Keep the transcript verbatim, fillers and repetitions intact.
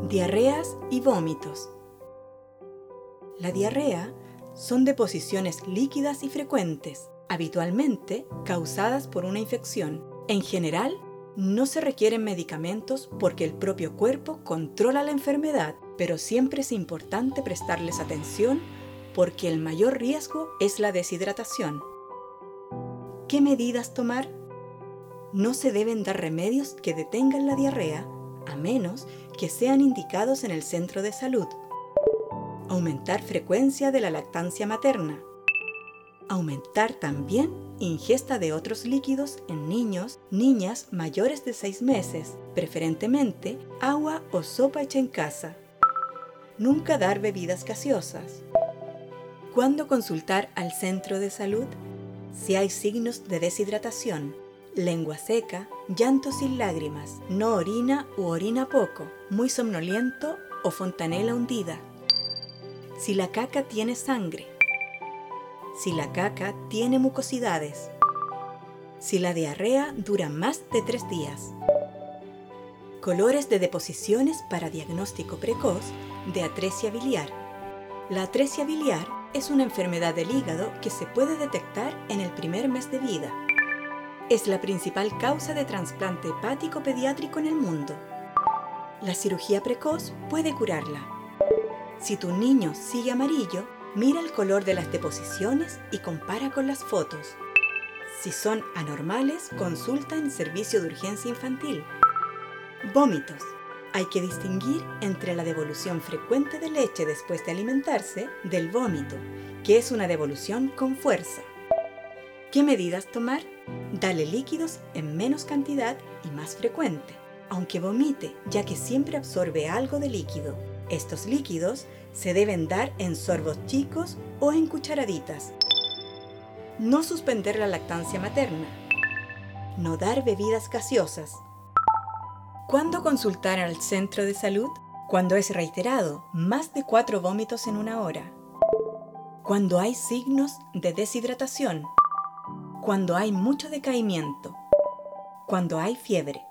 Diarreas y vómitos. La diarrea son deposiciones líquidas y frecuentes, habitualmente causadas por una infección. En general, no se requieren medicamentos porque el propio cuerpo controla la enfermedad, pero siempre es importante prestarles atención porque el mayor riesgo es la deshidratación. ¿Qué medidas tomar? No se deben dar remedios que detengan la diarrea, a menos que sean indicados en el centro de salud. Aumentar frecuencia de la lactancia materna. Aumentar también ingesta de otros líquidos en niños, niñas mayores de seis meses, preferentemente agua o sopa hecha en casa. Nunca dar bebidas gaseosas. ¿Cuándo consultar al centro de salud? Si hay signos de deshidratación, lengua seca, llanto sin lágrimas, no orina u orina poco, muy somnoliento o fontanela hundida. Si la caca tiene sangre. Si la caca tiene mucosidades. Si la diarrea dura más de tres días. Colores de deposiciones para diagnóstico precoz de atresia biliar. La atresia biliar es una enfermedad del hígado que se puede detectar en el primer mes de vida. Es la principal causa de trasplante hepático pediátrico en el mundo. La cirugía precoz puede curarla. Si tu niño sigue amarillo, mira el color de las deposiciones y compara con las fotos. Si son anormales, consulta en servicio de urgencia infantil. Vómitos. Hay que distinguir entre la devolución frecuente de leche después de alimentarse del vómito, que es una devolución con fuerza. ¿Qué medidas tomar? Dale líquidos en menos cantidad y más frecuente, aunque vomite, ya que siempre absorbe algo de líquido. Estos líquidos se deben dar en sorbos chicos o en cucharaditas. No suspender la lactancia materna. No dar bebidas gaseosas. ¿Cuándo consultar al centro de salud? Cuando es reiterado, más de cuatro vómitos en una hora. Cuando hay signos de deshidratación. Cuando hay mucho decaimiento. Cuando hay fiebre.